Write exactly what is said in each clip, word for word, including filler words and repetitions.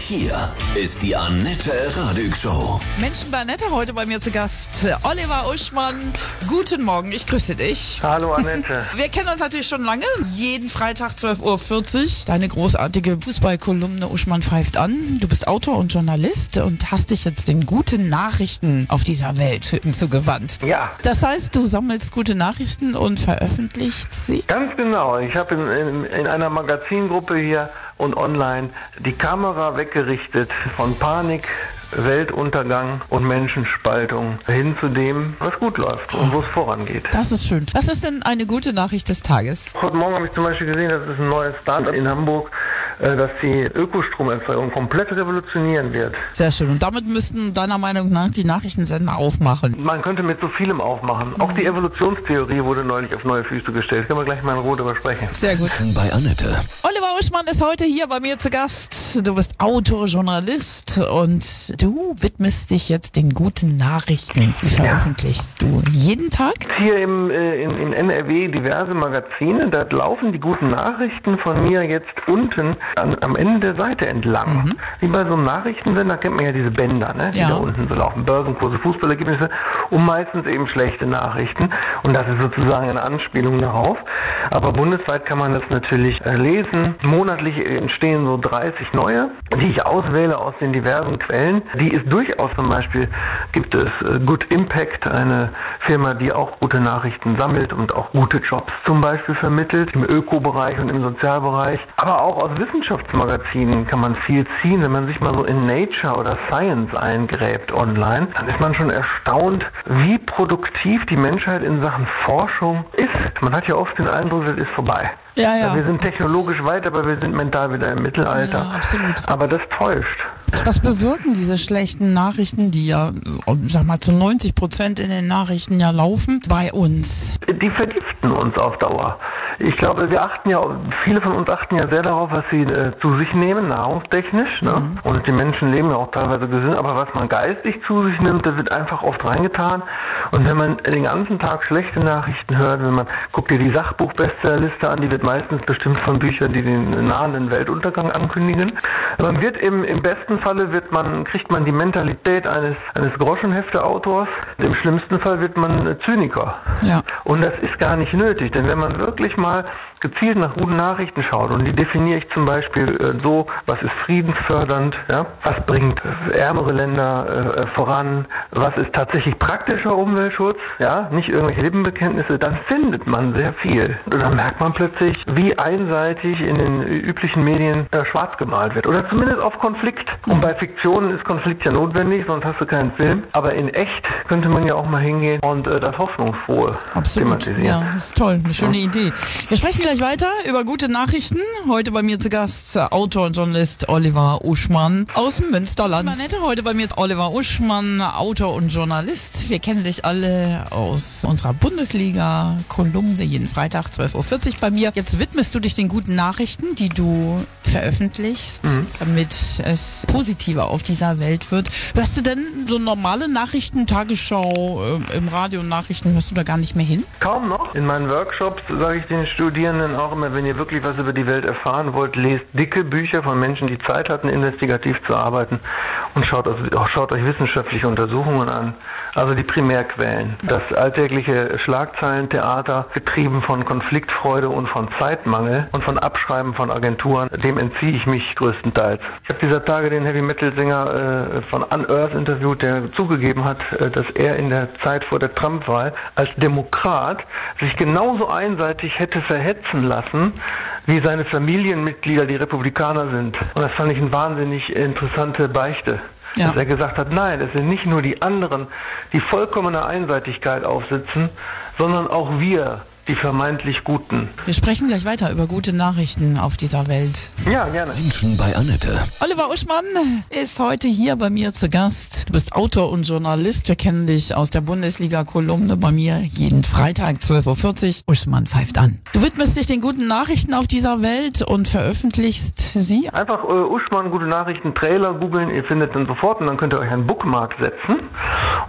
Hier ist die Annette Radig Show. Menschen bei Annette, heute bei mir zu Gast Oliver Uschmann. Guten Morgen, ich grüße dich. Hallo Annette. Wir kennen uns natürlich schon lange. Jeden Freitag zwölf Uhr vierzig. Deine großartige Fußballkolumne Uschmann pfeift an. Du bist Autor und Journalist und hast dich jetzt den guten Nachrichten auf dieser Welt zugewandt. Ja. Das heißt, du sammelst gute Nachrichten und veröffentlichst sie? Ganz genau. Ich habe in, in, in einer Magazingruppe hier und online die Kamera weggerichtet von Panik, Weltuntergang und Menschenspaltung hin zu dem, was gut läuft und wo es vorangeht. Das ist schön. Was ist denn eine gute Nachricht des Tages? Heute Morgen habe ich zum Beispiel gesehen, dass es ein neues Start-up in Hamburg, äh, das die Ökostromerzeugung komplett revolutionieren wird. Sehr schön. Und damit müssten deiner Meinung nach die Nachrichtensender aufmachen. Man könnte mit so vielem aufmachen. Auch die Evolutionstheorie wurde neulich auf neue Füße gestellt. Können wir gleich mal in Ruhe drüber sprechen. Sehr gut. Bei Annette. Oliver Uschmann ist heute hier bei mir zu Gast. Du bist Autor, Journalist und du widmest dich jetzt den guten Nachrichten. Wie veröffentlichst du? Jeden Tag? Hier im, äh, in, in N R W diverse Magazine, da laufen die guten Nachrichten von mir jetzt unten an, am Ende der Seite entlang. Mhm. Wie bei so einem Nachrichtensender kennt man ja diese Bänder, ne? Die Ja. da unten so laufen. Börsenkurse, Fußballergebnisse und meistens eben schlechte Nachrichten. Und das ist sozusagen eine Anspielung darauf. Aber bundesweit kann man das natürlich äh, lesen. Monatlich entstehen so dreißig neue, die ich auswähle aus den diversen Quellen. Die ist durchaus, zum Beispiel gibt es äh, Good Impact, eine Firma, die auch gute Nachrichten sammelt und auch gute Jobs zum Beispiel vermittelt, im Öko-Bereich und im Sozialbereich. Aber auch aus Wissenschaftsmagazinen kann man viel ziehen. Wenn man sich mal so in Nature oder Science eingräbt online, dann ist man schon erstaunt, wie produktiv die Menschheit in Sachen Forschung ist. Man hat ja oft den Eindruck, das ist vorbei. Ja, ja. Wir sind technologisch weit, aber wir sind mental wieder im Mittelalter. Ja, absolut. Aber das täuscht. Was bewirken diese schlechten Nachrichten, die ja, sag mal, zu neunzig Prozent in den Nachrichten ja laufen, bei uns? Die vergiften uns auf Dauer. Ich glaube, wir achten ja, viele von uns achten ja sehr darauf, was sie äh, zu sich nehmen, nahrungstechnisch. Ne? Mhm. Und die Menschen leben ja auch teilweise gesund, aber was man geistig zu sich nimmt, da wird einfach oft reingetan. Und wenn man den ganzen Tag schlechte Nachrichten hört, wenn man, guckt dir die Sachbuch-Bestsellerliste an, die wird meistens bestimmt von Büchern, die den nahenden Weltuntergang ankündigen. Man wird im, im besten Falle wird man, kriegt man die Mentalität eines, eines Groschenhefte-Autors. Im schlimmsten Fall wird man Zyniker. Ja. Und das ist gar nicht nötig, denn wenn man wirklich mal gezielt nach guten Nachrichten schaut, und die definiere ich zum Beispiel äh, so, was ist friedensfördernd, ja? Was bringt äh, ärmere Länder äh, voran, was ist tatsächlich praktischer Umweltschutz, ja? Nicht irgendwelche Lippenbekenntnisse, dann findet man sehr viel. Und dann merkt man plötzlich, wie einseitig in den üblichen Medien äh, schwarz gemalt wird. Oder zumindest auf Konflikt. Und bei Fiktionen ist Konflikt ja notwendig, sonst hast du keinen Film. Aber in echt könnte man ja auch mal hingehen und äh, das Hoffnungsfrohe Absolut. thematisieren. Ja, das ist toll. Eine schöne Ja. Idee. Wir sprechen gleich weiter über gute Nachrichten. Heute bei mir zu Gast Autor und Journalist Oliver Uschmann aus dem Münsterland. Annette, heute bei mir ist Oliver Uschmann, Autor und Journalist. Wir kennen dich alle aus unserer Bundesliga-Kolumne jeden Freitag zwölf Uhr vierzig bei mir. Jetzt widmest du dich den guten Nachrichten, die du veröffentlichst, mhm. damit es positiver auf dieser Welt wird. Hörst du denn so normale Nachrichten, Tagesschau, äh, im Radio Nachrichten, hörst du da gar nicht mehr hin? Kaum noch. In meinen Workshops sage ich den Studierenden auch immer, wenn ihr wirklich was über die Welt erfahren wollt, lest dicke Bücher von Menschen, die Zeit hatten, investigativ zu arbeiten, und schaut, auch, schaut euch wissenschaftliche Untersuchungen an. Also die Primärquellen. Das alltägliche Schlagzeilentheater, getrieben von Konfliktfreude und von Zeitmangel und von Abschreiben von Agenturen, dem entziehe ich mich größtenteils. Ich habe dieser Tage den Heavy-Metal-Sänger äh, von Unearth interviewt, der zugegeben hat, äh, dass er in der Zeit vor der Trump-Wahl als Demokrat sich genauso einseitig hätte verhetzen lassen, wie seine Familienmitglieder, die Republikaner sind. Und das fand ich eine wahnsinnig interessante Beichte. Ja. Dass er gesagt hat, nein, es sind nicht nur die anderen, die vollkommene Einseitigkeit aufsitzen, sondern auch wir, die vermeintlich Guten. Wir sprechen gleich weiter über gute Nachrichten auf dieser Welt. Ja, gerne. Menschen bei Annette. Oliver Uschmann ist heute hier bei mir zu Gast. Du bist Autor und Journalist. Wir kennen dich aus der Bundesliga-Kolumne bei mir jeden Freitag zwölf Uhr vierzig. Uschmann pfeift an. Du widmest dich den guten Nachrichten auf dieser Welt und veröffentlichst sie. Einfach äh, Uschmann, gute Nachrichten, Trailer googeln. Ihr findet dann sofort und dann könnt ihr euch einen Bookmark setzen.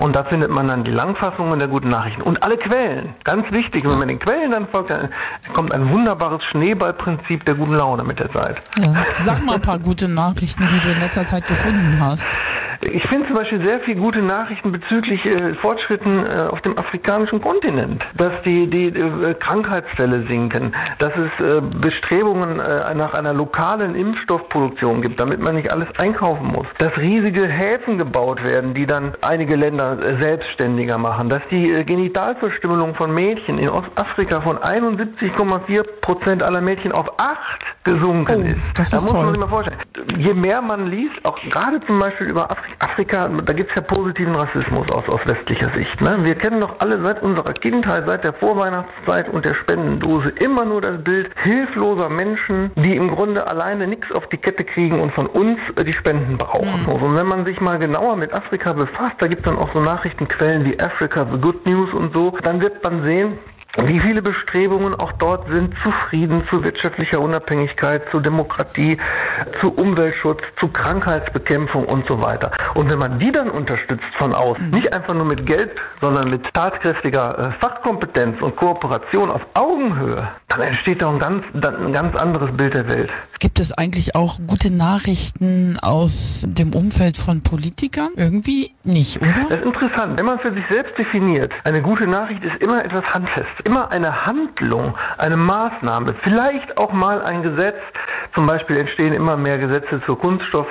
Und da findet man dann die Langfassungen der guten Nachrichten und alle Quellen. Ganz wichtig, wenn man den Quellen dann folgt, dann kommt ein wunderbares Schneeballprinzip der guten Laune mit der Zeit. Ja. Sag mal ein paar gute Nachrichten, die du in letzter Zeit gefunden hast. Ich finde zum Beispiel sehr viele gute Nachrichten bezüglich äh, Fortschritten äh, auf dem afrikanischen Kontinent. Dass die, die äh, Krankheitsfälle sinken, dass es äh, Bestrebungen äh, nach einer lokalen Impfstoffproduktion gibt, damit man nicht alles einkaufen muss. Dass riesige Häfen gebaut werden, die dann einige Länder äh, selbstständiger machen. Dass die äh, Genitalverstümmelung von Mädchen in Ostafrika von einundsiebzig Komma vier Prozent aller Mädchen auf acht gesunken oh, ist. Das da ist muss toll. man sich mal vorstellen. Je mehr man liest, auch gerade zum Beispiel über Afrika, Afrika, da gibt es ja positiven Rassismus aus, aus westlicher Sicht. Ne? Wir kennen doch alle seit unserer Kindheit, seit der Vorweihnachtszeit und der Spendendose immer nur das Bild hilfloser Menschen, die im Grunde alleine nichts auf die Kette kriegen und von uns die Spenden brauchen. Mhm. Und wenn man sich mal genauer mit Afrika befasst, da gibt es dann auch so Nachrichtenquellen wie Africa the Good News und so, dann wird man sehen, wie viele Bestrebungen auch dort sind zu Frieden, zu wirtschaftlicher Unabhängigkeit, zu Demokratie, zu Umweltschutz, zu Krankheitsbekämpfung und so weiter. Und wenn man die dann unterstützt von außen, nicht einfach nur mit Geld, sondern mit tatkräftiger äh, Fachkompetenz und Kooperation auf Augenhöhe, dann entsteht doch ein ganz, dann ein ganz anderes Bild der Welt. Gibt es eigentlich auch gute Nachrichten aus dem Umfeld von Politikern? Irgendwie nicht, oder? Das ist interessant. Wenn man für sich selbst definiert, eine gute Nachricht ist immer etwas Handfestes. Immer eine Handlung, eine Maßnahme, vielleicht auch mal ein Gesetz. Zum Beispiel entstehen immer mehr Gesetze zur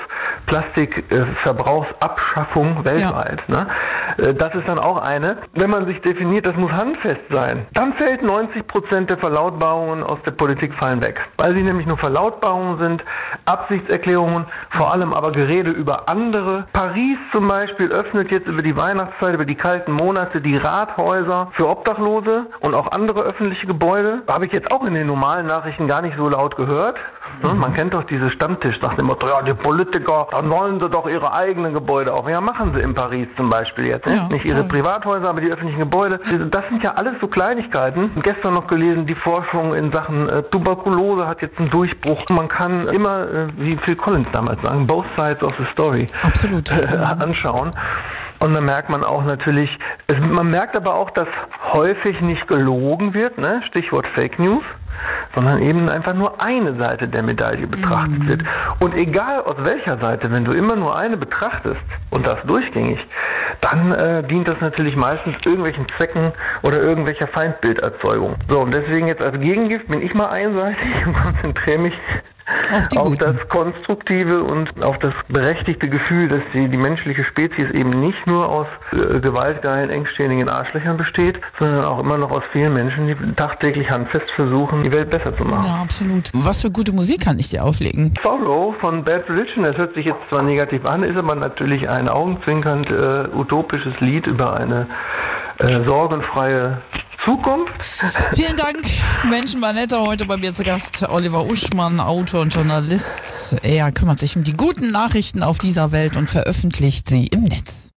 Kunststoff-Plastikverbrauchsabschaffung weltweit. Ja. Ne? Das ist dann auch eine. Wenn man sich definiert, das muss handfest sein, dann fällt neunzig Prozent der Verlautbarungen aus der Politik fallen weg. Weil sie nämlich nur Verlautbarungen sind, Absichtserklärungen, vor allem aber Gerede über andere. Paris zum Beispiel öffnet jetzt über die Weihnachtszeit, über die kalten Monate die Rathäuser für Obdachlose und auch andere öffentliche Gebäude. Habe ich jetzt auch in den normalen Nachrichten gar nicht so laut gehört. Mhm. Man kennt doch diese Stammtisch nach dem Motto, ja, die Politiker, dann wollen sie doch ihre eigenen Gebäude auch. Ja, machen sie in Paris zum Beispiel jetzt. Ne? Ja, nicht ihre Privathäuser, aber die öffentlichen Gebäude. Das sind ja alles so Kleinigkeiten. Gestern noch gelesen, die Forschung in Sachen äh, Tuberkulose hat jetzt einen Durchbruch. Man kann immer, äh, wie Phil Collins damals sagen, both sides of the story Absolut. Äh, anschauen. Und dann merkt man auch natürlich, es, man merkt aber auch, dass häufig nicht gelogen wird, ne? Stichwort Fake News, sondern eben einfach nur eine Seite der Medaille betrachtet mm. wird. Und egal aus welcher Seite, wenn du immer nur eine betrachtest und das durchgängig, dann äh, dient das natürlich meistens irgendwelchen Zwecken oder irgendwelcher Feindbilderzeugung. So, und deswegen jetzt als Gegengift bin ich mal einseitig und konzentriere mich auf, auf das Konstruktive und auf das berechtigte Gefühl, dass die, die menschliche Spezies eben nicht nur aus äh, gewaltgeilen, engstirnigen Arschlöchern besteht, sondern auch immer noch aus vielen Menschen, die tagtäglich handfest versuchen, die Welt besser zu machen. Ja, absolut. Was für gute Musik kann ich dir auflegen? Solo von Bad Religion, das hört sich jetzt zwar negativ an, ist aber natürlich ein augenzwinkernd äh, utopisches Lied über eine äh, sorgenfreie Zukunft. Vielen Dank, Menschenmanette. Heute bei mir zu Gast Oliver Uschmann, Autor und Journalist. Er kümmert sich um die guten Nachrichten auf dieser Welt und veröffentlicht sie im Netz.